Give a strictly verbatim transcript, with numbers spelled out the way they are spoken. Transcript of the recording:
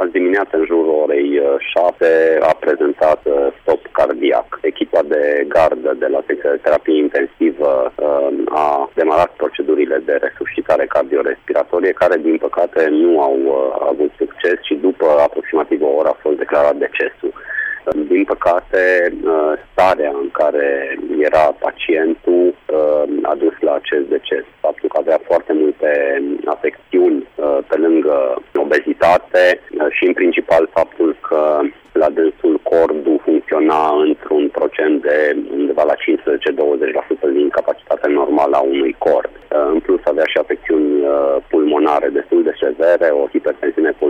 azi dimineață, în jurul orei șapte, a prezentat stop cardiac. Echipa de gardă de la secția de terapie intensivă a demarat procedurile de resuscitare cardiorespiratorie, care, din păcate, nu au avut succes și după aproximativ o oră a fost declarat decesul. Din păcate, starea în care era pacientul a dus la acest deces. Faptul că avea foarte multe afecțiuni pe lângă obezitate și, în principal, faptul că la dânsul cordul funcționa într-un procent de undeva la cincisprezece douăzeci la sută din capacitatea normală a unui cord. În plus, avea și afecțiuni pulmonare destul de severe, o hipertensiune